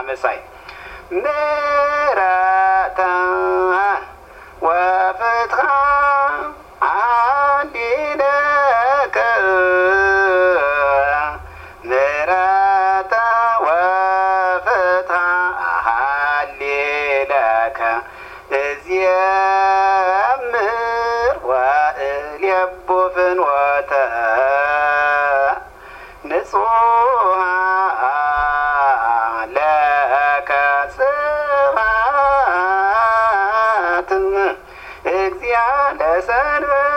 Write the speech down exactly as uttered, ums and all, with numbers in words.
መሳይ ምሕረተ ወፍትሐ አዲለከ ምሕረተ ወፍትሐ አዲለከ እዝየምር ወእልየቦ ፍኖተ ንጹሐ ለከ ስብሐት እግዚአ ለሰንበት